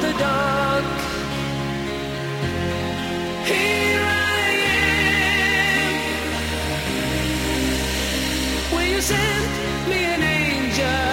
the dark. Here I am. Will you send me an angel?